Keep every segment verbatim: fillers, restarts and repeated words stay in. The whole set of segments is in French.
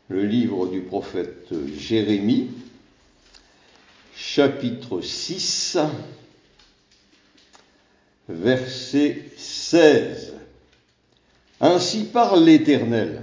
le livre du prophète Jérémie, chapitre six, verset seize. Ainsi parle l'Éternel.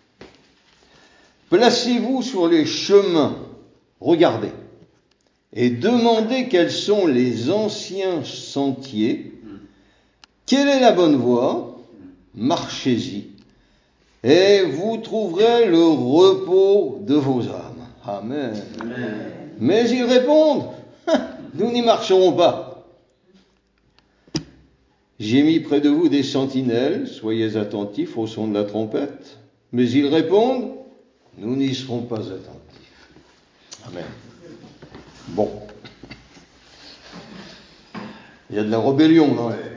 Placez-vous sur les chemins, regardez, et demandez quels sont les anciens sentiers, quelle est la bonne voie, marchez-y, et vous trouverez le repos de vos âmes. Amen. Amen. Mais ils répondent, nous n'y marcherons pas. J'ai mis près de vous des sentinelles, soyez attentifs au son de la trompette. Mais ils répondent, nous n'y serons pas attentifs. Amen. Bon. Il y a de la rébellion dans l'air.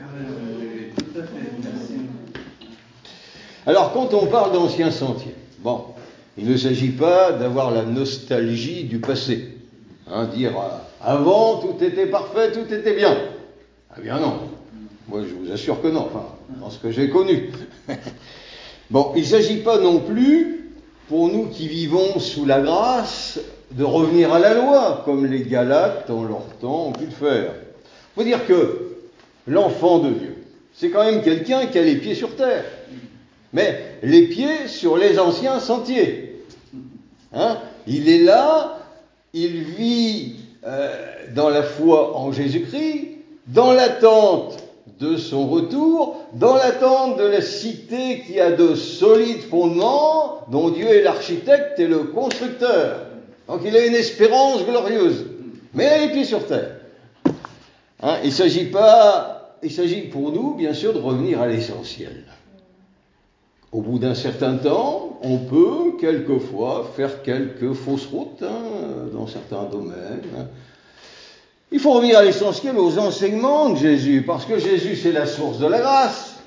Alors, quand on parle d'anciens sentiers, bon, il ne s'agit pas d'avoir la nostalgie du passé. Hein, dire, euh, avant, tout était parfait, tout était bien. Ah bien non. Moi, je vous assure que non, enfin, dans ce que j'ai connu. Bon, il ne s'agit pas non plus, pour nous qui vivons sous la grâce, de revenir à la loi, comme les Galates, dans leur temps, ont pu le faire. Il faut dire que l'enfant de Dieu, c'est quand même quelqu'un qui a les pieds sur terre. Mais les pieds sur les anciens sentiers. Hein? Il est là, il vit euh, dans la foi en Jésus-Christ, dans l'attente de son retour, dans l'attente de la cité qui a de solides fondements, dont Dieu est l'architecte et le constructeur. Donc il a une espérance glorieuse, mais il a les pieds sur terre. Hein? Il s'agit pas, il s'agit pour nous, bien sûr, de revenir à l'essentiel. Au bout d'un certain temps, on peut quelquefois faire quelques fausses routes hein, dans certains domaines. Il faut revenir à l'essentiel, aux enseignements de Jésus, parce que Jésus, c'est la source de la grâce.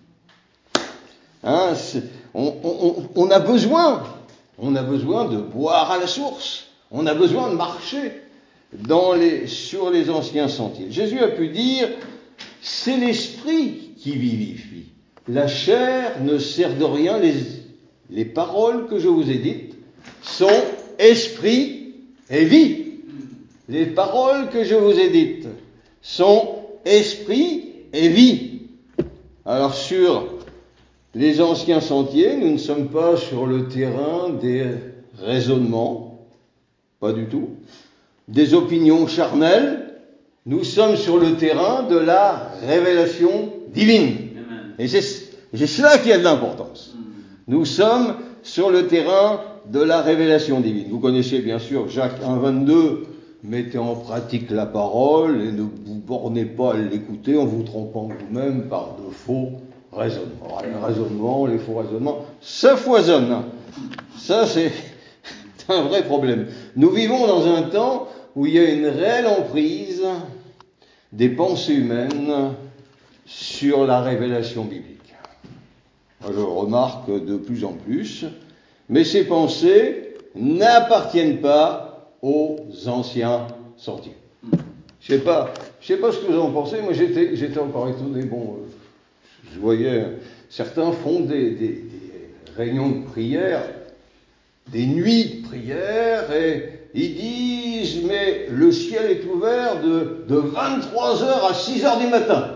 Hein, on, on, on a besoin, on a besoin de boire à la source. On a besoin de marcher dans les, sur les anciens sentiers. Jésus a pu dire, c'est l'esprit qui vivifie. La chair ne sert de rien, les, les paroles que je vous ai dites sont esprit et vie. Les paroles que je vous ai dites sont esprit et vie. Alors sur les anciens sentiers, nous ne sommes pas sur le terrain des raisonnements, pas du tout, des opinions charnelles, nous sommes sur le terrain de la révélation divine. Et c'est, c'est cela qui a de l'importance. Nous sommes sur le terrain de la révélation divine. Vous connaissez bien sûr Jacques un vingt-deux, mettez en pratique la parole et ne vous bornez pas à l'écouter en vous trompant vous-même par de faux raisonnements. Les raisonnements, les faux raisonnements, ça foisonne. Ça, c'est un vrai problème. Nous vivons dans un temps où il y a une réelle emprise des pensées humaines sur la révélation biblique. Moi, je remarque de plus en plus, mais ces pensées n'appartiennent pas aux anciens sentiers. Je ne sais pas, je sais pas ce que vous en pensez, moi j'étais, j'étais encore étonné, bon, je voyais, certains font des, des, des réunions de prière, des nuits de prière, et ils disent, mais le ciel est ouvert de, de vingt-trois heures à six heures du matin.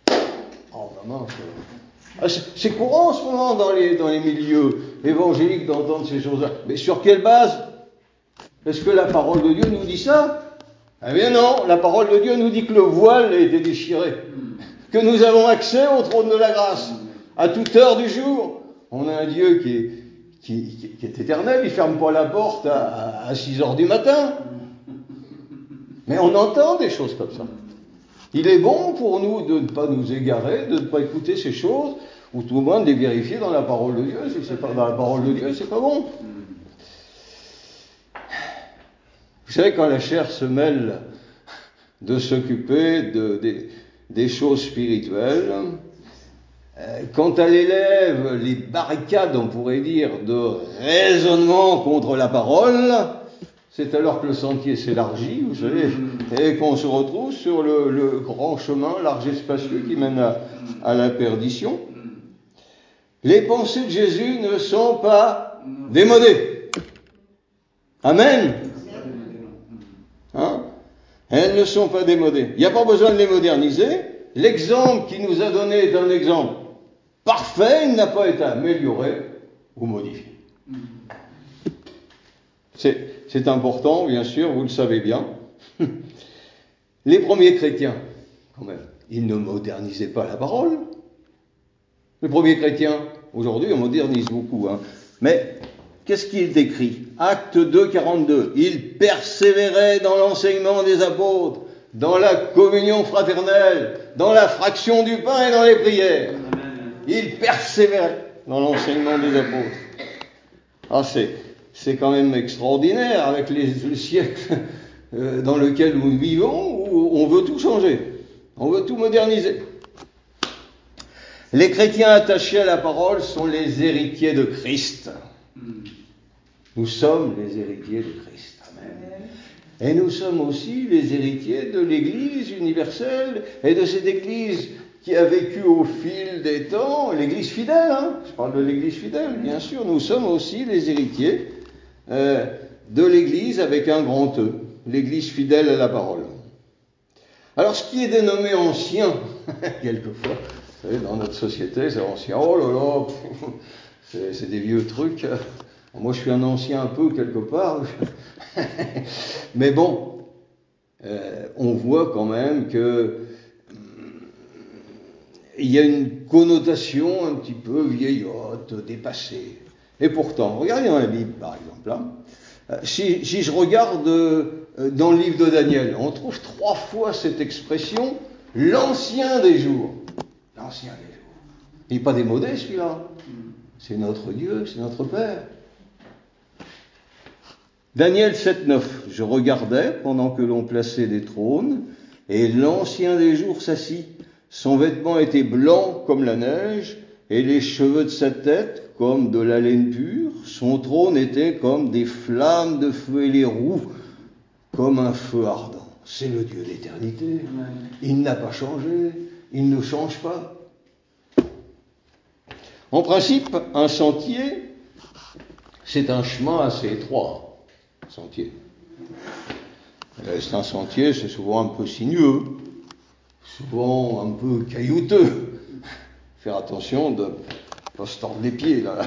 Oh, maman, ah, c'est, c'est courant en ce moment dans les, dans les milieux évangéliques d'entendre ces choses-là. Mais sur quelle base? Est-ce que la parole de Dieu nous dit ça? Eh bien non, la parole de Dieu nous dit que le voile a été déchiré, que nous avons accès au trône de la grâce, à toute heure du jour. On a un Dieu qui est, qui, qui, qui est éternel, il ne ferme pas la porte à, à six heures du matin. Mais on entend des choses comme ça. Il est bon pour nous de ne pas nous égarer, de ne pas écouter ces choses, ou tout au moins de les vérifier dans la parole de Dieu. Si c'est pas dans la parole de Dieu, c'est pas bon. Vous savez, quand la chair se mêle de s'occuper de, de, des choses spirituelles, euh, quand elle élève les barricades, on pourrait dire, de raisonnement contre la parole, c'est alors que le sentier s'élargit, vous savez, et qu'on se retrouve sur le, le grand chemin large et spacieux qui mène à, à la perdition. Les pensées de Jésus ne sont pas démodées. Amen. Hein? Elles ne sont pas démodées. Il n'y a pas besoin de les moderniser. L'exemple qu'il nous a donné est un exemple parfait, il n'a pas été amélioré ou modifié. C'est, c'est important, bien sûr, vous le savez bien. Les premiers chrétiens, quand même, ils ne modernisaient pas la parole. Les premiers chrétiens, aujourd'hui, on modernise beaucoup, hein. Mais qu'est-ce qu'il décrit? Acte deux, quarante-deux. Ils persévéraient dans l'enseignement des apôtres, dans la communion fraternelle, dans la fraction du pain et dans les prières. Ils persévéraient dans l'enseignement des apôtres. Ah, c'est, c'est quand même extraordinaire avec les, les siècles euh, dans lesquels nous vivons, où on veut tout changer, on veut tout moderniser. Les chrétiens attachés à la parole sont les héritiers de Christ. Nous sommes les héritiers de Christ. Amen. Et nous sommes aussi les héritiers de l'Église universelle et de cette Église qui a vécu au fil des temps, l'Église fidèle, hein, je parle de l'Église fidèle, bien sûr, nous sommes aussi les héritiers euh, de l'Église avec un grand E, l'Église fidèle à la parole. Alors, ce qui est dénommé ancien, quelquefois, vous savez, dans notre société, c'est ancien, oh là là, c'est, c'est des vieux trucs. Moi, je suis un ancien un peu quelque part, mais bon, euh, on voit quand même que il y a une connotation un petit peu vieillotte, dépassée. Et pourtant, regardez dans la Bible, par exemple. Hein, si, si je regarde euh, dans le livre de Daniel, on trouve trois fois cette expression, l'ancien des jours. L'ancien des jours. Il n'est pas démodé, celui-là. C'est notre Dieu, c'est notre Père. Daniel sept, neuf. Je regardais pendant que l'on plaçait des trônes, et l'ancien des jours s'assit. Son vêtement était blanc comme la neige, et les cheveux de sa tête comme de la laine pure. Son trône était comme des flammes de feu, et les roues comme un feu ardent. C'est le Dieu d'éternité. Il n'a pas changé, il ne change pas. En principe, un sentier, c'est un chemin assez étroit. Un sentier. C'est un sentier, c'est souvent un peu sinueux. Souvent un peu caillouteux. Faire attention de ne pas se tordre les pieds, là.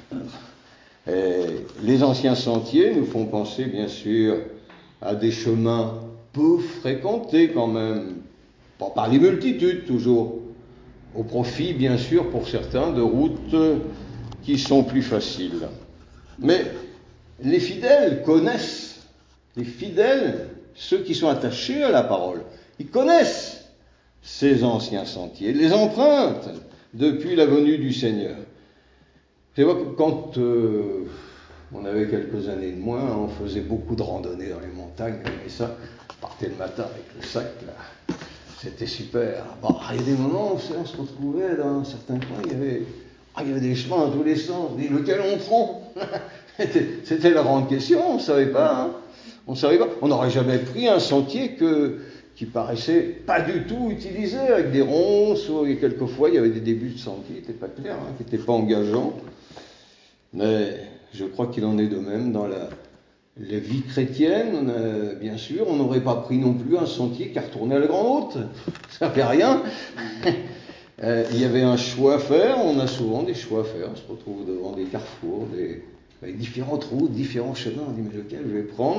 Et les anciens sentiers nous font penser, bien sûr, à des chemins peu fréquentés quand même, pas par les multitudes toujours, au profit, bien sûr, pour certains, de routes qui sont plus faciles. Mais les fidèles connaissent, les fidèles, ceux qui sont attachés à la parole, ils connaissent ces anciens sentiers, les empruntent depuis la venue du Seigneur. C'est vrai que quand euh, on avait quelques années de moins, on faisait beaucoup de randonnées dans les montagnes, et ça, on partait le matin avec le sac, là. C'était super. Bon, il y a des moments où on se retrouvait dans certains coins, il y avait, ah, il y avait des chemins dans tous les sens, lequel on prend. c'était, c'était la grande question, on ne savait pas. Hein. On savait pas. On n'aurait jamais pris un sentier que... qui paraissait pas du tout utilisé, avec des ronces, et quelquefois il y avait des débuts de sentiers qui n'étaient pas clairs, hein, qui n'étaient pas engageants. Mais je crois qu'il en est de même dans la, la vie chrétienne. Euh, bien sûr, on n'aurait pas pris non plus un sentier qui a retourné à la Grande Route. Ça fait rien. euh, il y avait un choix à faire, on a souvent des choix à faire. On se retrouve devant des carrefours, des, avec différentes routes, différents chemins. On dit, mais lequel je vais prendre ?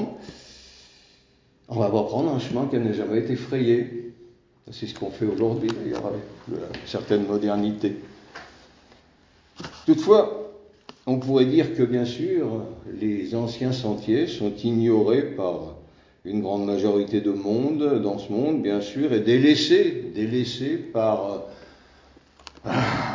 On va pas prendre un chemin qui n'a jamais été frayé. C'est ce qu'on fait aujourd'hui, d'ailleurs, avec une certaine modernité. Toutefois, on pourrait dire que, bien sûr, les anciens sentiers sont ignorés par une grande majorité de monde, dans ce monde, bien sûr, et délaissés, délaissés par euh,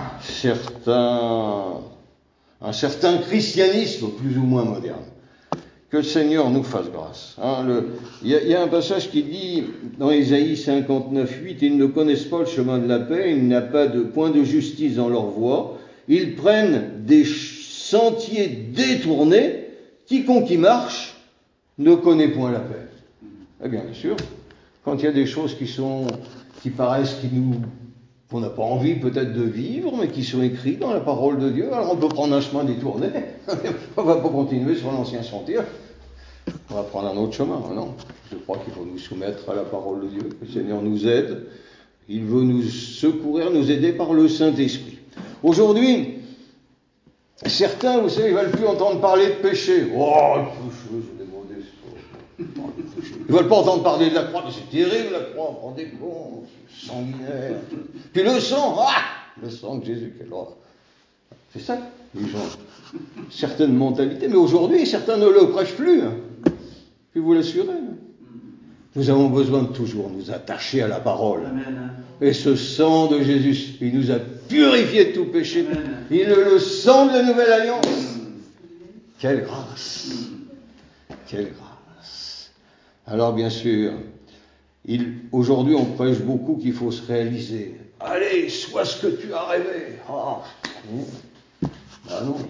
certains, un certain christianisme plus ou moins moderne. Que le Seigneur nous fasse grâce. Hein, le, il, y a, il y a un passage qui dit dans Ésaïe cinquante-neuf, huit, ils ne connaissent pas le chemin de la paix, il n'y a pas de point de justice dans leur voie, ils prennent des sentiers détournés, quiconque y marche ne connaît point la paix. Eh bien, bien sûr, quand il y a des choses qui sont, qui paraissent, qui nous, qu'on n'a pas envie peut-être de vivre, mais qui sont écrites dans la parole de Dieu, alors on peut prendre un chemin détourné, on ne va pas continuer sur l'ancien sentier. On va prendre un autre chemin, non. Je crois qu'il faut nous soumettre à la parole de Dieu, que le Seigneur nous aide. Il veut nous secourir, nous aider par le Saint-Esprit. Aujourd'hui, certains, vous savez, ils ne veulent plus entendre parler de péché. Oh, le péché, c'est des mauvais choses. Oh, ils ne veulent pas entendre parler de la croix, mais c'est terrible la croix, vous vous rendez compte, c'est sanguinaire. Puis le sang, ah, le sang de Jésus, quelle horreur. C'est ça, les gens. Certaines mentalités, mais aujourd'hui, certains ne le prêchent plus. Hein. Je peux vous l'assurer. Nous avons besoin de toujours nous attacher à la parole. Amen. Et ce sang de Jésus, il nous a purifiés de tout péché. Amen. Il est le sang de la nouvelle alliance. Quelle grâce. Quelle grâce. Alors bien sûr, il, aujourd'hui on prêche beaucoup qu'il faut se réaliser. Allez, sois ce que tu as rêvé. Ah, non. Ah non.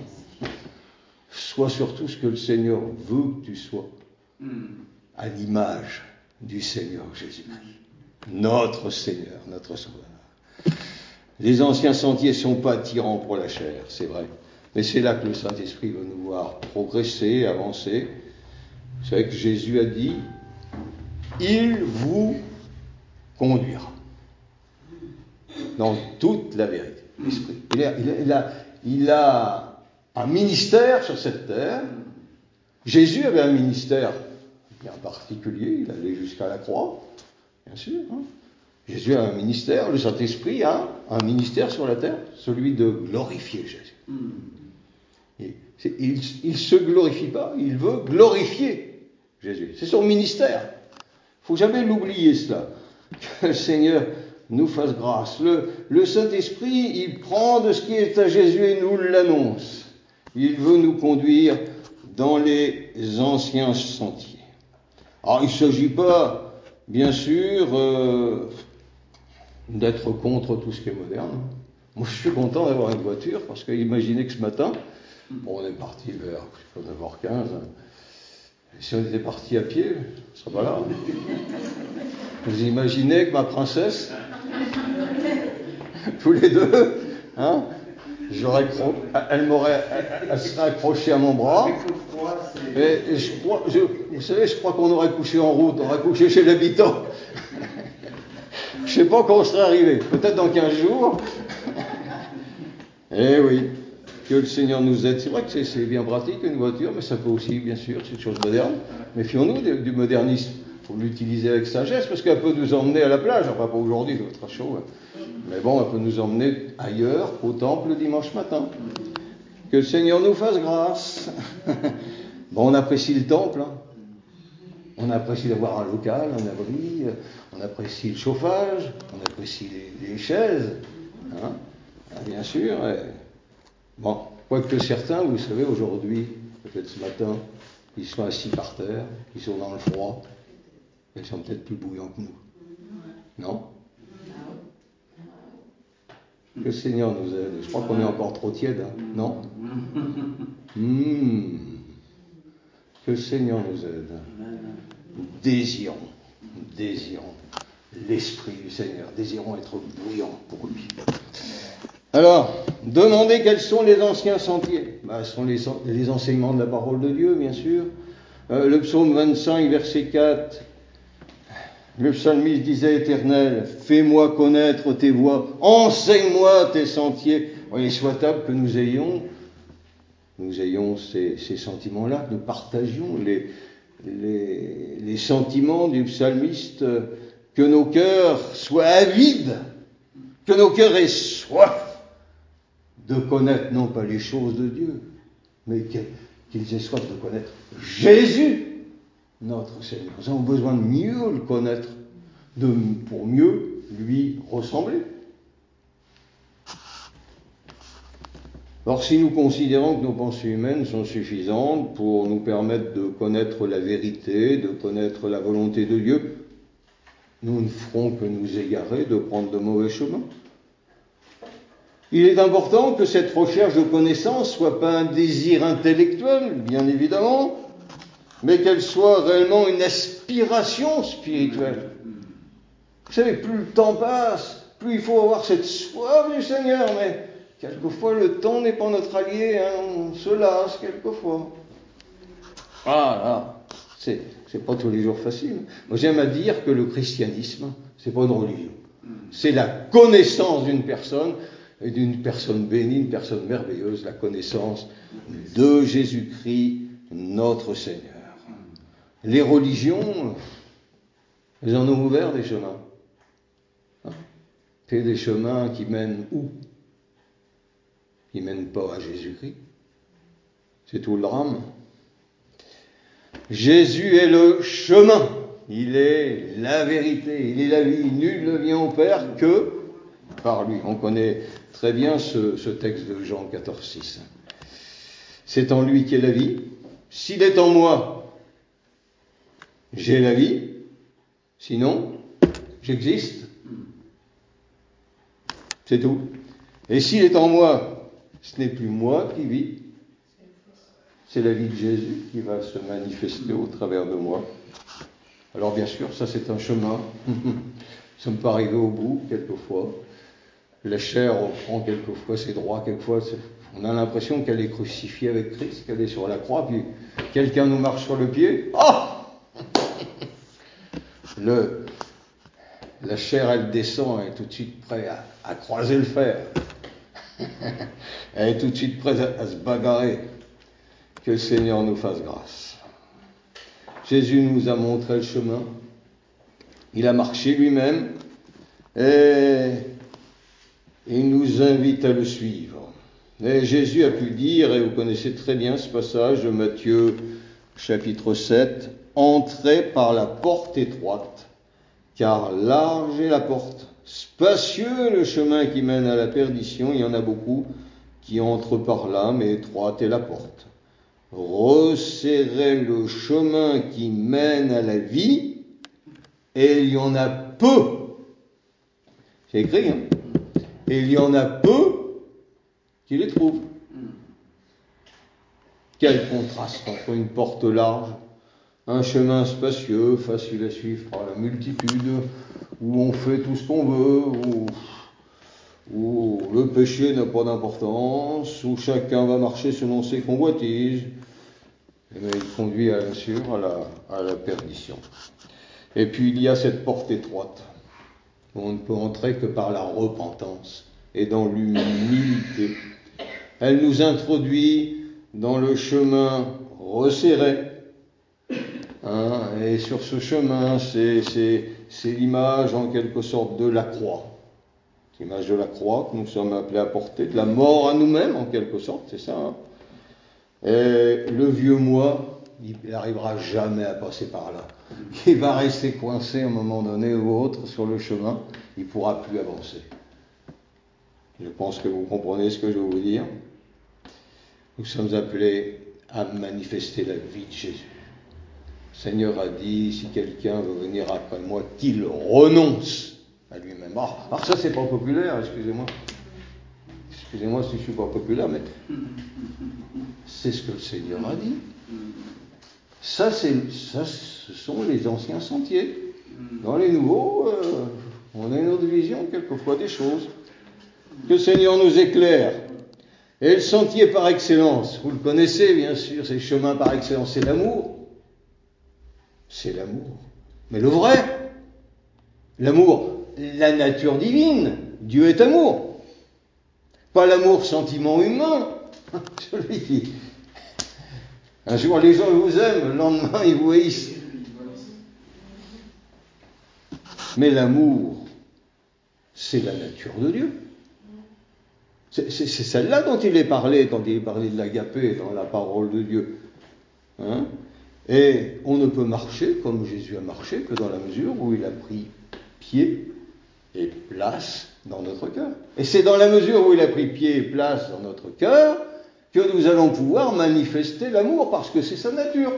Sois surtout ce que le Seigneur veut que tu sois. À l'image du Seigneur Jésus-Christ. Notre Seigneur, notre Sauveur. Les anciens sentiers ne sont pas attirants pour la chair, c'est vrai. Mais c'est là que le Saint-Esprit veut nous voir progresser, avancer. Vous savez que Jésus a dit, il vous conduira dans toute la vérité. L'Esprit. Il a, il a, il a, il a un ministère sur cette terre. Jésus avait un ministère bien particulier, il allait jusqu'à la croix, bien sûr. Hein. Jésus a un ministère, le Saint-Esprit a un ministère sur la terre, celui de glorifier Jésus. Mm. Et il ne se glorifie pas, il veut glorifier Jésus. C'est son ministère. Il ne faut jamais l'oublier cela. Que le Seigneur nous fasse grâce. Le, le Saint-Esprit, il prend de ce qui est à Jésus et nous l'annonce. Il veut nous conduire dans les anciens sentiers. Alors, il ne s'agit pas, bien sûr, euh, d'être contre tout ce qui est moderne. Moi, je suis content d'avoir une voiture, parce que imaginez que ce matin, bon, on est parti vers neuf heures quinze, et si on était parti à pied, on ne serait pas là. Vous imaginez que ma princesse, tous les deux, hein, j'aurais, elle m'aurait, elle serait accrochée à mon bras. Et je crois, je, vous savez, je crois qu'on aurait couché en route, on aurait couché chez l'habitant. Je ne sais pas quand on serait arrivé, peut-être dans quinze jours. Eh oui, que le Seigneur nous aide. C'est vrai que c'est, c'est bien pratique une voiture, mais ça peut aussi, bien sûr, c'est une chose moderne. Méfions-nous du, du modernisme. Il faut l'utiliser avec sagesse, parce qu'elle peut nous emmener à la plage. Enfin, pas aujourd'hui, il va être chaud. Hein. Mais bon, elle peut nous emmener ailleurs, au temple, le dimanche matin. Que le Seigneur nous fasse grâce. Bon, on apprécie le temple, hein. On apprécie d'avoir un local, un abri, on apprécie le chauffage, on apprécie les, les chaises, hein, bien sûr. Et... Bon, quoique certains, vous savez, aujourd'hui, peut-être ce matin, ils sont assis par terre, ils sont dans le froid, ils sont peut-être plus bouillants que nous. Non ? Que le Seigneur nous aide. Je crois qu'on est encore trop tiède, hein. Non ? mmh. Que le Seigneur nous aide. Désirons, désirons l'Esprit du Seigneur, désirons être bouillants pour lui. Alors, demandez quels sont les anciens sentiers. Ben, ce sont les, les enseignements de la parole de Dieu, bien sûr. Euh, le psaume vingt-cinq, verset quatre, le psalmiste disait, Éternel, fais-moi connaître tes voies, enseigne-moi tes sentiers. Il est souhaitable que nous ayons, nous ayons ces, ces sentiments-là, que nous partagions les, les, les sentiments du psalmiste, que nos cœurs soient avides, que nos cœurs aient soif de connaître non pas les choses de Dieu, mais qu'ils aient soif de connaître Jésus, notre Seigneur. Nous avons besoin de mieux le connaître, de, pour mieux lui ressembler. Or, si nous considérons que nos pensées humaines sont suffisantes pour nous permettre de connaître la vérité, de connaître la volonté de Dieu, nous ne ferons que nous égarer, de prendre de mauvais chemins. Il est important que cette recherche de connaissance ne soit pas un désir intellectuel, bien évidemment, mais qu'elle soit réellement une aspiration spirituelle. Vous savez, plus le temps passe, plus il faut avoir cette soif du Seigneur, mais quelquefois le temps n'est pas notre allié, hein, on se lasse quelquefois. Ah là, C'est, c'est pas tous les jours facile. Moi, j'aime à dire que le christianisme, c'est pas une religion. C'est la connaissance d'une personne, et d'une personne bénie, une personne merveilleuse, la connaissance de Jésus-Christ, notre Seigneur. Les religions, elles en ont ouvert des chemins. Hein? C'est des chemins qui mènent où? Qui mènent pas à Jésus-Christ. C'est tout le drame. Jésus est le chemin. Il est la vérité. Il est la vie. Nul ne vient au Père que par lui. On connaît très bien ce, ce texte de Jean quatorze, six. C'est en lui qu'est la vie. S'il est en moi, j'ai la vie. Sinon, j'existe. C'est tout. Et s'il est en moi, ce n'est plus moi qui vis. C'est la vie de Jésus qui va se manifester au travers de moi. Alors bien sûr, ça c'est un chemin. Nous ne sommes pas arrivés au bout, quelquefois. La chair prend quelquefois ses droits, quelquefois on a l'impression qu'elle est crucifiée avec Christ, qu'elle est sur la croix, puis quelqu'un nous marche sur le pied. Oh le, La chair, elle descend, elle est tout de suite prête à, à croiser le fer. Elle est tout de suite prête à, à se bagarrer. Que le Seigneur nous fasse grâce. Jésus nous a montré le chemin. Il a marché lui-même et il nous invite à le suivre. Et Jésus a pu dire, et vous connaissez très bien ce passage de Matthieu chapitre sept, « Entrez par la porte étroite, car large est la porte, spacieux le chemin qui mène à la perdition, il y en a beaucoup qui entrent par là, mais étroite est la porte. Resserrez le chemin qui mène à la vie, et il y en a peu. » C'est écrit, hein. Et il y en a peu qui les trouvent. Quel contraste entre une porte large, un chemin spacieux, facile à suivre par la multitude, où on fait tout ce qu'on veut, où, où le péché n'a pas d'importance, où chacun va marcher selon ses convoitises, mais il conduit bien sûr à la, à la perdition. Et puis il y a cette porte étroite, où on ne peut entrer que par la repentance et dans l'humilité. Elle nous introduit dans le chemin resserré. Hein, et sur ce chemin, c'est, c'est, c'est l'image en quelque sorte de la croix. L'image de la croix que nous sommes appelés à porter, de la mort à nous-mêmes en quelque sorte, c'est ça. Hein. Et le vieux moi, il n'arrivera jamais à passer par là. Il va rester coincé à un moment donné ou autre sur le chemin, il ne pourra plus avancer. Je pense que vous comprenez ce que je veux vous dire. Nous sommes appelés à manifester la vie de Jésus. Le Seigneur a dit, si quelqu'un veut venir après moi, qu'il renonce à lui-même. Ah, alors ça, c'est pas populaire, excusez-moi. Excusez-moi si je suis pas populaire, mais c'est ce que le Seigneur a dit. Ça, c'est, ça ce sont les anciens sentiers. Dans les nouveaux, euh, on a une autre vision, quelquefois, des choses. Que le Seigneur nous éclaire. Et le sentier par excellence, vous le connaissez bien sûr, c'est le chemin par excellence, c'est l'amour. C'est l'amour. Mais le vrai. L'amour, la nature divine. Dieu est amour. Pas l'amour sentiment humain. Celui qui... Un jour les gens vous aiment, le lendemain ils vous haïssent. Mais l'amour, c'est la nature de Dieu. C'est, c'est, c'est celle-là dont il est parlé quand il est parlé de l'agapé dans la parole de Dieu. Hein? Et on ne peut marcher comme Jésus a marché que dans la mesure où il a pris pied et place dans notre cœur. Et c'est dans la mesure où il a pris pied et place dans notre cœur que nous allons pouvoir manifester l'amour, parce que c'est sa nature.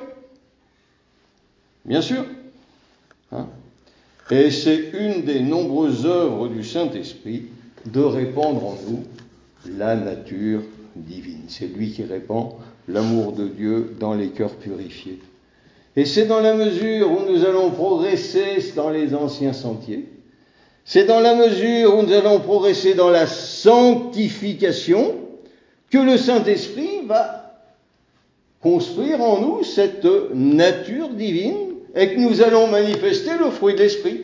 Bien sûr. Hein? Et c'est une des nombreuses œuvres du Saint-Esprit de répandre en nous la nature divine. C'est lui qui répand l'amour de Dieu dans les cœurs purifiés. Et c'est dans la mesure où nous allons progresser dans les anciens sentiers, c'est dans la mesure où nous allons progresser dans la sanctification que le Saint-Esprit va construire en nous cette nature divine et que nous allons manifester le fruit de l'esprit.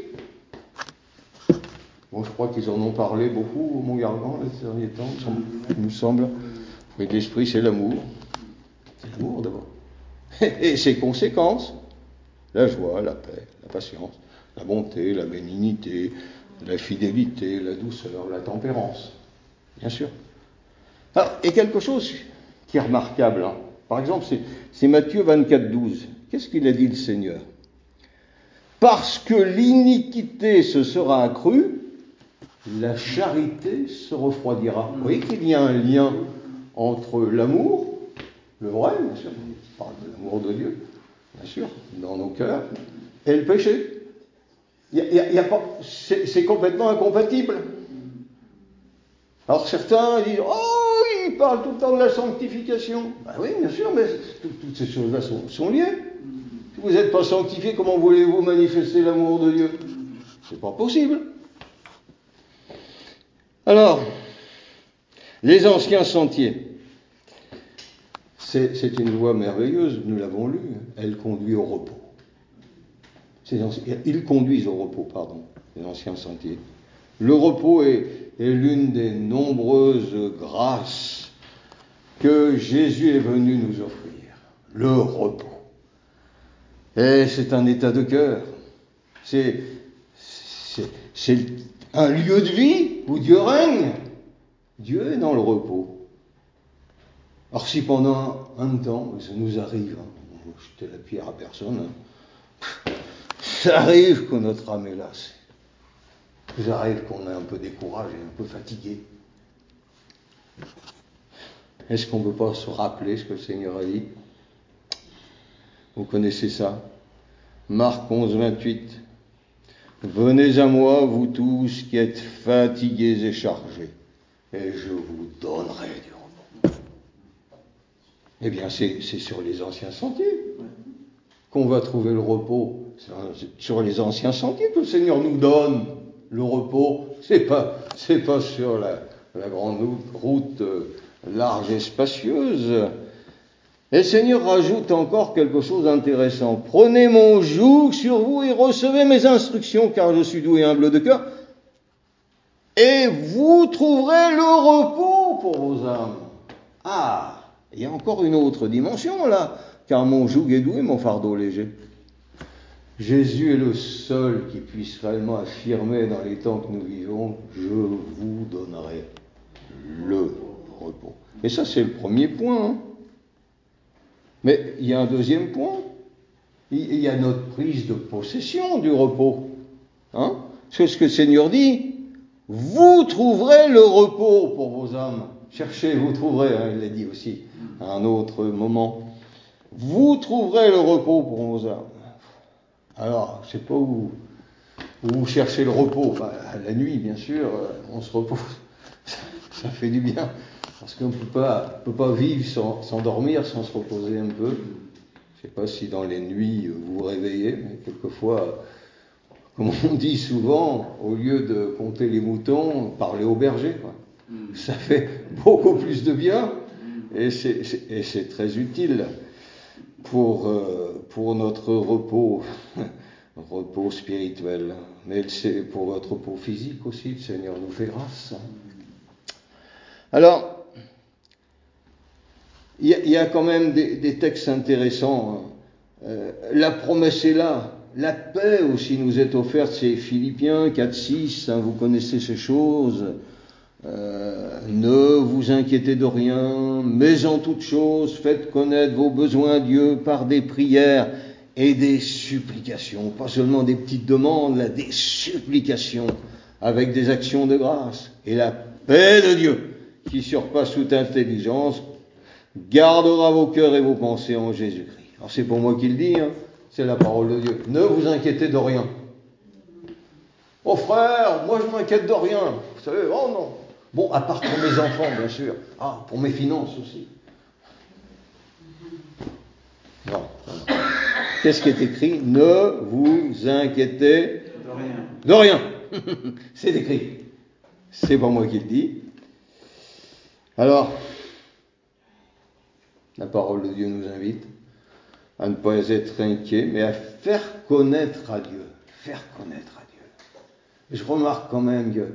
Bon, je crois qu'ils en ont parlé beaucoup au Mont-Gargan ces derniers temps, il me semble. Le fruit de l'esprit, c'est l'amour. C'est l'amour d'abord. Et ses conséquences, la joie, la paix, la patience, la bonté, la bénignité, la fidélité, la douceur, la tempérance, bien sûr. Alors, et quelque chose qui est remarquable, hein. Par exemple, c'est, c'est Matthieu vingt-quatre, douze. Qu'est-ce qu'il a dit le Seigneur ? Parce que l'iniquité se sera accrue, la charité se refroidira. Vous voyez qu'il y a un lien entre l'amour, le vrai, bien sûr, on parle de l'amour de Dieu, bien sûr, dans nos cœurs, et le péché. Il y a, il y a, il y a pas, c'est, c'est complètement incompatible. Alors certains disent, oh, il parle tout le temps de la sanctification. Ben oui, bien sûr, mais tout, toutes ces choses-là sont, sont liées. Si vous n'êtes pas sanctifié, comment voulez-vous manifester l'amour de Dieu ? C'est pas possible. Alors, les anciens sentiers. C'est, c'est une loi merveilleuse, nous l'avons lu, elle conduit au repos. Ces anciens, ils conduisent au repos, pardon, les anciens sentiers. Le repos est, est l'une des nombreuses grâces que Jésus est venu nous offrir. Le repos. Et c'est un état de cœur. C'est, c'est, c'est un lieu de vie où Dieu règne. Dieu est dans le repos. Alors si pendant un temps, ça nous arrive, hein, on ne jeter la pierre à personne, hein, ça arrive que notre âme est lassée. Ça arrive qu'on est un peu découragé, un peu fatigué. Est-ce qu'on ne peut pas se rappeler ce que le Seigneur a dit ? Vous connaissez ça ? Marc onze, vingt-huit. Venez à moi, vous tous qui êtes fatigués et chargés, et je vous donnerai du repos. Eh bien, c'est, c'est sur les anciens sentiers qu'on va trouver le repos. C'est sur les anciens sentiers que le Seigneur nous donne le repos. C'est pas, c'est pas sur la, la grande route large et spacieuse. Et le Seigneur rajoute encore quelque chose d'intéressant. Prenez mon joug sur vous et recevez mes instructions, car je suis doux et humble de cœur. Et vous trouverez le repos pour vos âmes. Ah, il y a encore une autre dimension là, car mon joug est doux et mon fardeau léger. Jésus est le seul qui puisse réellement affirmer dans les temps que nous vivons, je vous donnerai le repos. Et ça, c'est le premier point. Hein. Mais il y a un deuxième point. Il y a notre prise de possession du repos. Hein. C'est ce que le Seigneur dit. Vous trouverez le repos pour vos âmes. Cherchez, vous trouverez, hein, il l'a dit aussi à un autre moment. Vous trouverez le repos pour vos âmes. Alors, je ne sais pas où, où vous cherchez le repos. Enfin, la nuit, bien sûr, on se repose. Ça fait du bien. Parce qu'on ne peut pas, peut pas vivre sans, sans dormir, sans se reposer un peu. Je ne sais pas si dans les nuits vous vous réveillez, mais quelquefois, comme on dit souvent, au lieu de compter les moutons, parlez au berger, quoi. Ça fait beaucoup plus de bien et c'est, c'est, et c'est très utile pour, euh, pour notre repos, repos spirituel. Mais c'est pour votre repos physique aussi, le Seigneur nous fait grâce. Alors, il y, y a quand même des, des textes intéressants. Euh, la promesse est là. La paix aussi nous est offerte, c'est Philippiens quatre, six, hein, vous connaissez ces choses. Euh, ne vous inquiétez de rien, mais en toute chose, faites connaître vos besoins à Dieu par des prières et des supplications. Pas seulement des petites demandes, là, des supplications avec des actions de grâce. Et la paix de Dieu, qui surpasse toute intelligence, gardera vos cœurs et vos pensées en Jésus-Christ. Alors c'est pour moi qui le dis, hein. C'est la parole de Dieu. Ne vous inquiétez de rien. Oh frère, moi je m'inquiète de rien. Vous savez, oh non. Bon, à part pour mes enfants, bien sûr. Ah, pour mes finances aussi. Non, non. Qu'est-ce qui est écrit ? Ne vous inquiétez de rien. De rien. C'est écrit. C'est pas moi qui le dis. Alors, La parole de Dieu nous invite à ne pas être inquiet, mais à faire connaître à Dieu. Faire connaître à Dieu. Je remarque quand même que,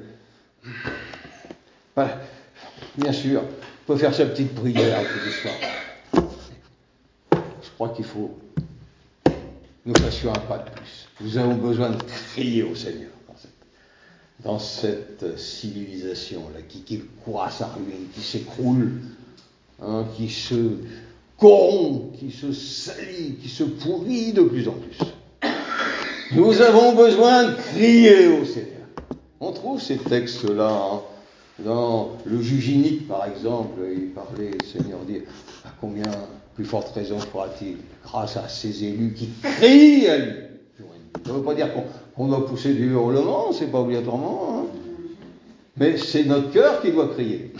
bah, bien sûr, on peut faire sa petite prière tous les soirs. Je crois qu'il faut que nous fassions un pas de plus. Nous avons besoin de crier au Seigneur dans cette, dans cette civilisation-là qui, qui court à sa ruine, qui s'écroule, hein, qui se corrompt, qui se salit, qui se pourrit de plus en plus. Nous avons besoin de crier au Seigneur. On trouve ces textes-là, hein, dans le juge inique, par exemple, il parlait, le Seigneur dit, à combien plus forte raison fera-t-il, grâce à ces élus qui crient à lui. Ça ne veut pas dire qu'on, qu'on doit pousser du hurlement, c'est pas obligatoirement, hein. Mais c'est notre cœur qui doit crier.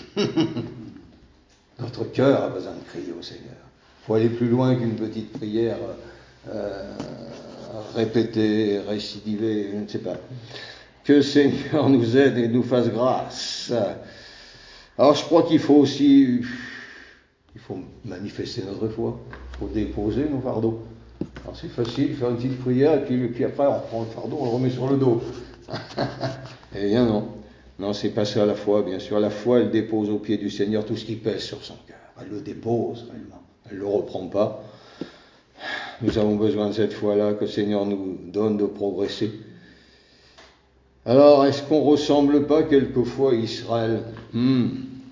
Notre cœur a besoin de crier au Seigneur. Il faut aller plus loin qu'une petite prière euh, répétée, récidivée, je ne sais pas. Que le Seigneur nous aide et nous fasse grâce. Alors je crois qu'il faut aussi, il faut manifester notre foi, il faut déposer nos fardeaux. Alors c'est facile, faire une petite prière, et puis, puis après on reprend le fardeau, on le remet sur le dos. Eh bien non, non c'est pas ça la foi, bien sûr. La foi, elle dépose au pied du Seigneur tout ce qui pèse sur son cœur. Elle le dépose réellement, elle ne le reprend pas. Nous avons besoin de cette foi-là, que le Seigneur nous donne de progresser. Alors, est-ce qu'on ne ressemble pas quelquefois à Israël? hmm.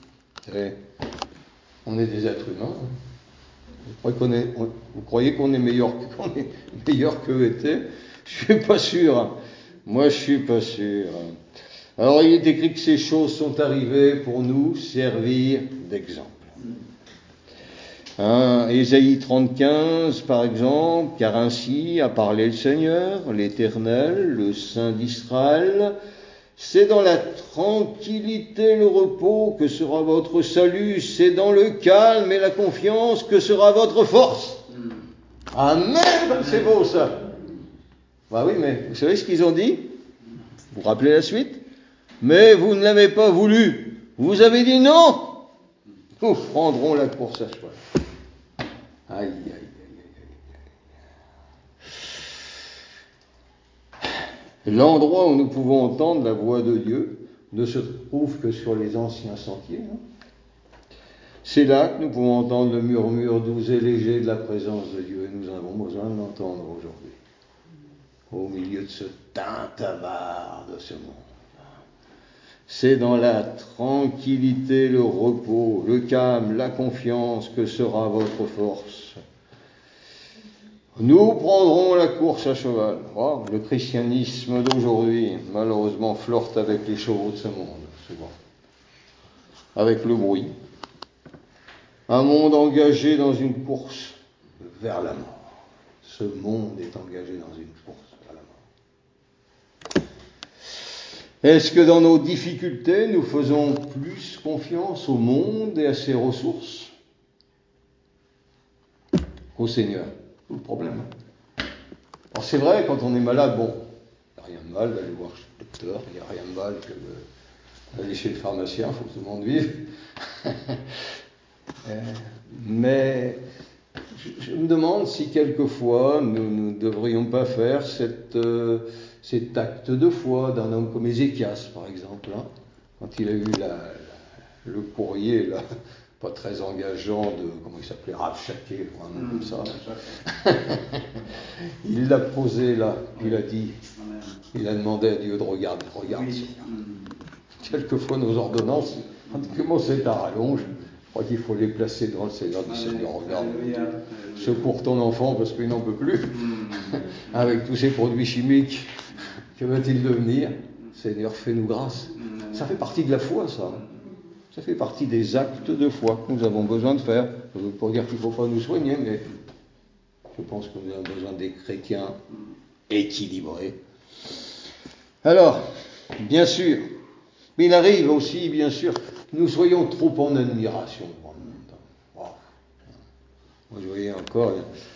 On est des êtres humains. Vous croyez qu'on est, on, vous croyez qu'on est meilleur, qu'on est meilleur qu'eux étaient? Je suis pas sûr. Moi, je suis pas sûr. Alors, il est écrit que ces choses sont arrivées pour nous servir d'exemple. Hein, Ésaïe trente-quinze, par exemple, car ainsi a parlé le Seigneur, l'Éternel, le Saint d'Israël. C'est dans la tranquillité, le repos que sera votre salut. C'est dans le calme et la confiance que sera votre force. Amen, c'est beau ça. Bah oui, mais vous savez ce qu'ils ont dit? Vous vous rappelez la suite? Mais vous ne l'avez pas voulu. Vous avez dit non. Nous prendrons la course à cheval. Aïe, aïe, aïe, aïe. L'endroit où nous pouvons entendre la voix de Dieu ne se trouve que sur les anciens sentiers. Hein. C'est là que nous pouvons entendre le murmure doux et léger de la présence de Dieu. Et nous avons besoin de l'entendre aujourd'hui. Au milieu de ce tintamarre de ce monde. C'est dans la tranquillité, le repos, le calme, la confiance que sera votre force. Nous prendrons la course à cheval. Oh, le christianisme d'aujourd'hui, malheureusement, flirte avec les chevaux de ce monde, souvent. Avec le bruit. Un monde engagé dans une course vers la mort. Ce monde est engagé dans une course vers la mort. Est-ce que dans nos difficultés, nous faisons plus confiance au monde et à ses ressources qu'au Seigneur? C'est le problème. Alors c'est vrai, quand on est malade, bon, il n'y a rien de mal d'aller voir le docteur, il n'y a rien de mal que d'aller chez le pharmacien, il faut que tout le monde vive. Mais je, je me demande si quelquefois nous ne devrions pas faire cette, euh, cet acte de foi d'un homme comme Ézéchias, par exemple, hein, quand il a eu la, la, le courrier là, pas très engageant de, comment il s'appelait, Rabshakeh, ou un nom comme ça. Il l'a posé là, il a dit, il a demandé à Dieu de regarder, regarde. Oui. Quelquefois nos ordonnances, comment c'est à rallonge, je crois qu'il faut les placer devant le Seigneur, du Seigneur, regarde, secours ton enfant parce qu'il n'en peut plus, avec tous ces produits chimiques, que va-t-il devenir? Seigneur, fais-nous grâce. Ça fait partie de la foi, ça. Ça fait partie des actes de foi que nous avons besoin de faire. Je ne veux pas dire qu'il ne faut pas nous soigner, mais je pense que nous avons besoin des chrétiens équilibrés. Alors, bien sûr, mais il arrive aussi, bien sûr, que nous soyons trop en admiration devant le monde. Wow. Moi, je voyais encore,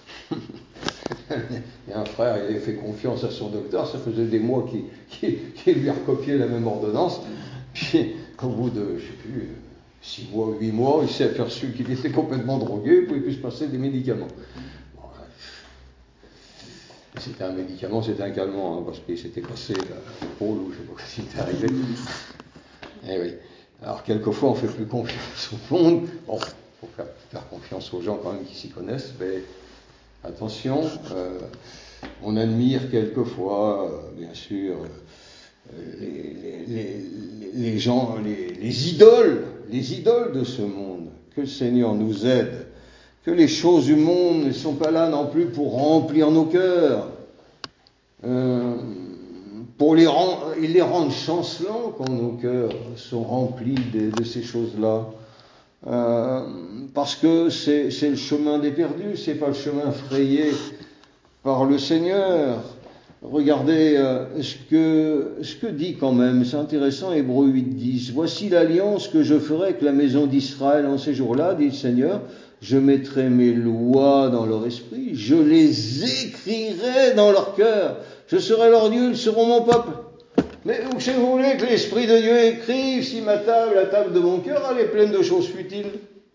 il y a un frère, il avait fait confiance à son docteur, ça faisait des mois qu'il, qu'il, qu'il lui a recopié la même ordonnance, puis au bout de, je ne sais plus, Six mois, huit mois, il s'est aperçu qu'il était complètement drogué, il ne pouvait plus se passer des médicaments. Bon, c'était un médicament, c'était un calmant, hein, parce qu'il s'était cassé l'épaule ou je ne sais pas ce qui était arrivé. Eh oui. Alors, quelquefois, on ne fait plus confiance au monde. Bon, il faut faire, faire confiance aux gens quand même qui s'y connaissent, mais attention, euh, on admire quelquefois, euh, bien sûr, euh, les, les, les, les gens, les, les idoles, les idoles de ce monde. Que le Seigneur nous aide, que les choses du monde ne sont pas là non plus pour remplir nos cœurs, euh, pour les rendre, ils les rendent chancelants quand nos cœurs sont remplis de, de ces choses-là. Euh, parce que c'est, c'est le chemin des perdus, c'est pas le chemin frayé par le Seigneur. Regardez euh, ce, que, ce que dit quand même, c'est intéressant, Hébreux huit dix. Voici l'alliance que je ferai avec la maison d'Israël en ces jours-là, dit le Seigneur. Je mettrai mes lois dans leur esprit, je les écrirai dans leur cœur. Je serai leur Dieu, ils seront mon peuple. Mais si vous voulez que l'Esprit de Dieu écrive, si ma table, la table de mon cœur, elle est pleine de choses futiles,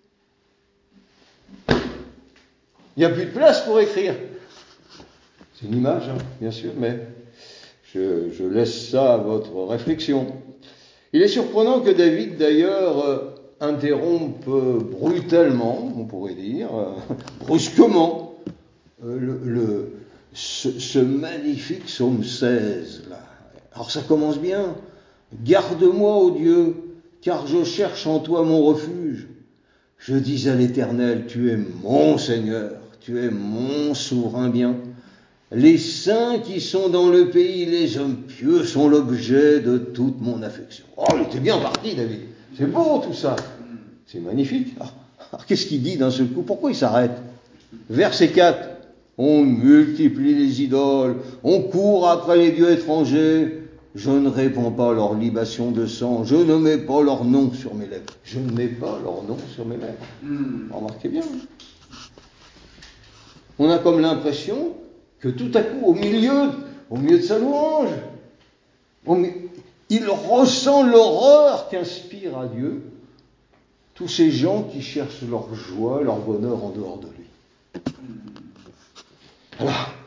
il n'y a plus de place pour écrire. C'est une image, hein, bien sûr, mais je, je laisse ça à votre réflexion. Il est surprenant que David, d'ailleurs, euh, interrompe euh, brutalement, on pourrait dire, euh, brusquement, euh, le, le, ce, ce magnifique psaume seize, là. Alors ça commence bien. Garde-moi, ô Dieu, car je cherche en toi mon refuge. Je dis à l'Éternel, tu es mon Seigneur, tu es mon souverain bien. Les saints qui sont dans le pays, les hommes pieux, sont l'objet de toute mon affection. Oh, il était bien parti, David. C'est beau tout ça. C'est magnifique. Alors, alors qu'est-ce qu'il dit d'un seul coup? Pourquoi il s'arrête? Verset quatre. On multiplie les idoles, on court après les dieux étrangers. Je ne réponds pas à leur libation de sang, je ne mets pas leur nom sur mes lèvres. Je ne mets pas leur nom sur mes lèvres. Mm. Remarquez bien. On a comme l'impression que tout à coup, au milieu, au milieu de sa louange, il ressent l'horreur qu'inspire à Dieu tous ces gens qui cherchent leur joie, leur bonheur en dehors de lui. Alors,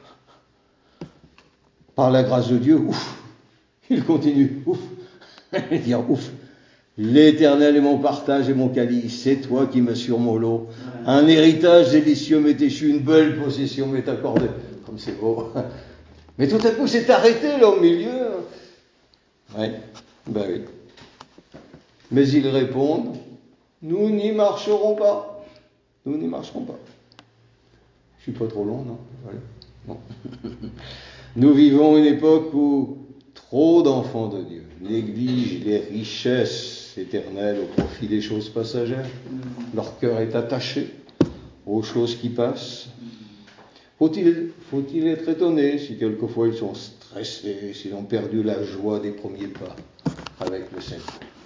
par la grâce de Dieu, ouf, il continue, ouf, il dit ouf, l'Éternel est mon partage et mon calice, c'est toi qui me sur mon lot. Un héritage délicieux m'est échu, une belle possession m'est accordée. Comme c'est beau. Mais tout à coup, c'est arrêté là au milieu. Oui, ben oui. Mais ils répondent, nous n'y marcherons pas. Nous n'y marcherons pas. Je suis pas trop long, non? Voilà. Bon. Nous vivons une époque où trop d'enfants de Dieu négligent les richesses éternelles au profit des choses passagères. Leur cœur est attaché aux choses qui passent. Faut-il, faut-il être étonné si quelquefois ils sont stressés, s'ils ont perdu la joie des premiers pas avec le Seigneur?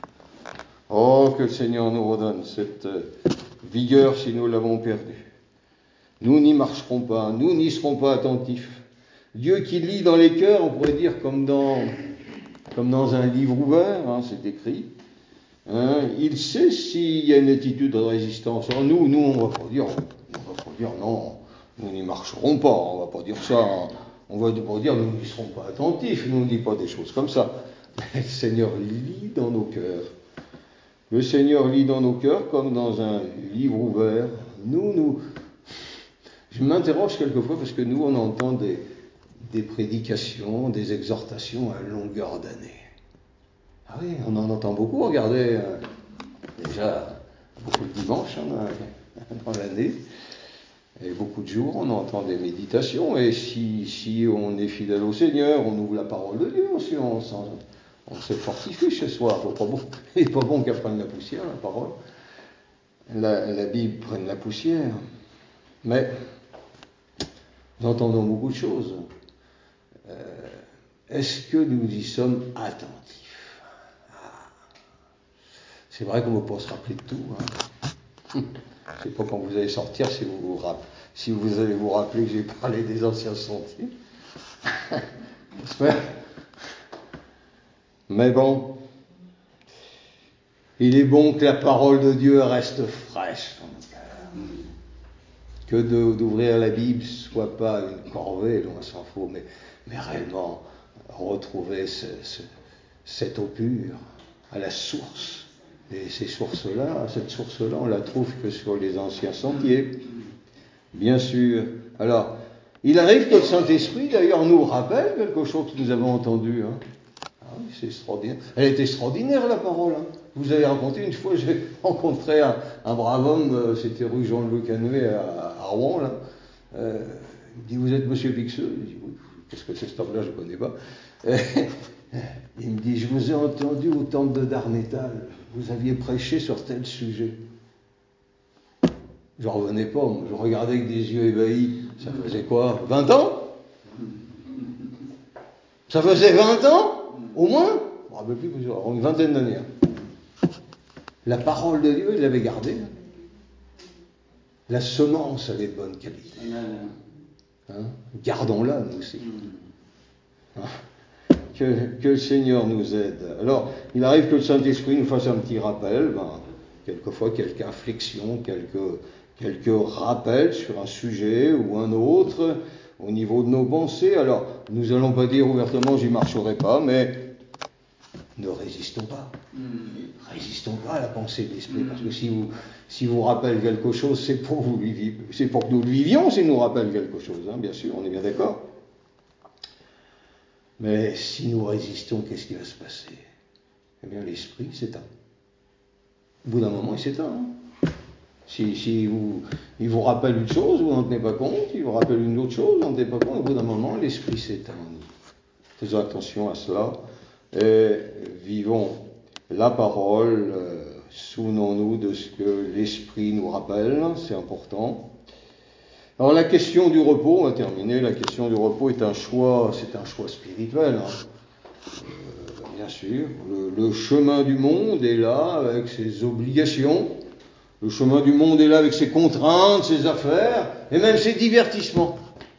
Oh, que le Seigneur nous redonne cette vigueur si nous l'avons perdue. Nous n'y marcherons pas, nous n'y serons pas attentifs. Dieu qui lit dans les cœurs, on pourrait dire comme dans, comme dans un livre ouvert, hein, c'est écrit. Hein, il sait s'il y a une attitude de résistance. Alors nous, nous, on ne va pas dire, on va pas dire non, nous n'y marcherons pas, on ne va pas dire ça. Hein. On va pas dire nous n'y serons pas attentifs, nous ne dit pas des choses comme ça. Mais le Seigneur lit dans nos cœurs. Le Seigneur lit dans nos cœurs comme dans un livre ouvert. Nous, nous, je m'interroge quelquefois parce que nous, on entend des, des prédications, des exhortations à longueur d'année. Ah oui, on en entend beaucoup, regardez, euh, déjà beaucoup de dimanches hein, dans l'année, et beaucoup de jours, on entend des méditations, et si, si on est fidèle au Seigneur, on ouvre la parole de Dieu aussi, on, on se fortifie ce soir. Il n'est pas, bon, pas bon qu'elle prenne la poussière, la parole. La, la Bible prenne la poussière. Mais nous entendons beaucoup de choses. Euh, est-ce que nous y sommes attentifs? Ah. C'est vrai qu'on ne peut pas se rappeler de tout. Hein. Je ne sais pas quand vous allez sortir si vous, vous, rappelez, si vous allez vous rappeler que j'ai parlé des anciens sentiers. J'espère. Mais bon, Il est bon que la parole de Dieu reste fraîche dans nos cœurs. Que de, d'ouvrir la Bible ne soit pas une corvée, loin s'en faut, mais, mais réellement retrouver ce, ce, cette eau pure à la source. Et ces sources-là, cette source-là, on la trouve que sur les anciens sentiers, bien sûr. Alors, il arrive que le Saint-Esprit, d'ailleurs, nous rappelle quelque chose que nous avons entendu. Hein. Ah oui, c'est extraordinaire. Elle est extraordinaire, la parole. Hein. Vous avez raconté, une fois, j'ai rencontré un, un brave homme, euh, c'était rue Jean-Louis Canoë à, à Rouen, là. Euh, il me dit, vous êtes monsieur Pixeux? Je dis, oui, qu'est-ce que c'est ce homme-là, je ne connais pas. Euh, il me dit, je vous ai entendu au temple de Darnétal, vous aviez prêché sur tel sujet. Je n'en revenais pas, moi. Je regardais avec des yeux ébahis. Ça faisait quoi? vingt ans? Ça faisait vingt ans? Au moins? Je ne me rappelle plus, une vingtaine d'années. La parole de Dieu, il l'avait gardée. La semence, elle est de bonne qualité. Hein? Gardons-la, nous aussi. Hein? Que, que le Seigneur nous aide. Alors, il arrive que le Saint-Esprit nous fasse un petit rappel, ben, quelquefois quelques inflexions, quelques, quelques rappels sur un sujet ou un autre, au niveau de nos pensées. Alors, nous n'allons pas dire ouvertement, j'y marcherai pas, mais ne résistons pas. Mm. Résistons pas à la pensée de l'Esprit, mm. parce que si vous, si vous rappelle quelque chose, c'est pour vous viviez, c'est pour que nous le vivions, s'il nous rappelle quelque chose, hein, bien sûr, on est bien d'accord. Mais si nous résistons, qu'est-ce qui va se passer? Eh bien, l'Esprit s'éteint. Au bout d'un moment, il s'éteint. Hein. Si, si vous, il vous rappelle une chose, vous n'en tenez pas compte, il vous rappelle une autre chose, vous n'en tenez pas compte, au bout d'un moment, l'Esprit s'éteint. Faisons attention à cela. Et vivons la parole, euh, souvenons-nous de ce que l'Esprit nous rappelle, c'est important. Alors la question du repos, on va terminer, la question du repos est un choix, c'est un choix spirituel, hein. euh, bien sûr. Le, le chemin du monde est là avec ses obligations, le chemin du monde est là avec ses contraintes, ses affaires, et même ses divertissements.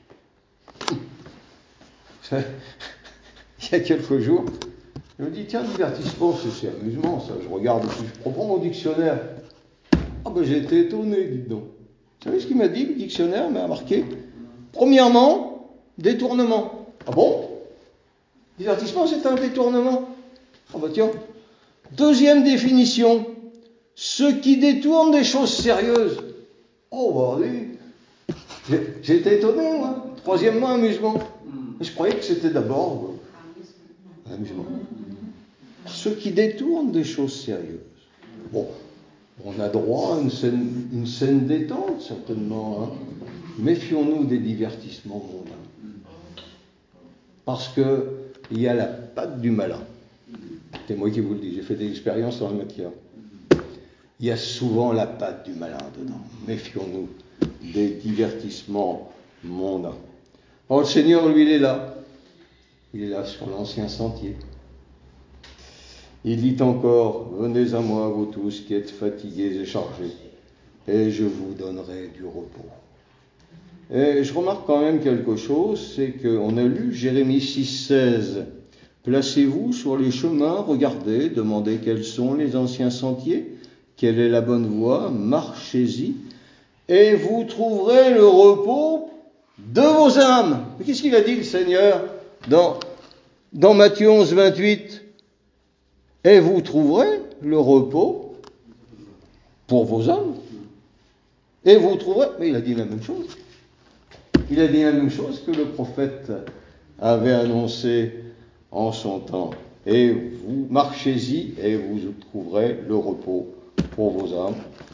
Il y a quelques jours, je me dis, tiens, divertissement, c'est, c'est amusement, ça. Je regarde, je reprends mon dictionnaire. Ah ben j'ai été étonné, dites donc. Vous savez ce qu'il m'a dit, le dictionnaire m'a marqué? Premièrement, détournement. Ah bon? Divertissement, c'est un détournement. Ah ben tiens. Deuxième définition, ceux qui détournent des choses sérieuses. Oh bah oui. J'ai, j'ai été étonné, moi. Troisièmement, amusement. Je croyais que c'était d'abord euh, amusement. Ceux qui détournent des choses sérieuses. Bon, on a droit à une scène, une scène détente, certainement. Hein. Méfions-nous des divertissements mondains. Parce qu'il y a la patte du malin. C'est moi qui vous le dis, j'ai fait des expériences dans la matière. Il y a souvent la patte du malin dedans. Méfions-nous des divertissements mondains. Or, le Seigneur, lui, il est là. Il est là sur l'ancien sentier. Il dit encore, venez à moi, vous tous qui êtes fatigués et chargés, et je vous donnerai du repos. Et je remarque quand même quelque chose, c'est qu'on a lu Jérémie six seize. Placez-vous sur les chemins, regardez, demandez quels sont les anciens sentiers, quelle est la bonne voie, marchez-y, et vous trouverez le repos de vos âmes. Mais qu'est-ce qu'il a dit le Seigneur dans, dans Matthieu onze vingt-huit? Et vous trouverez le repos pour vos âmes. Et vous trouverez... Mais il a dit la même chose. Il a dit la même chose que le prophète avait annoncé en son temps. Et vous marchez-y et vous trouverez le repos pour vos âmes.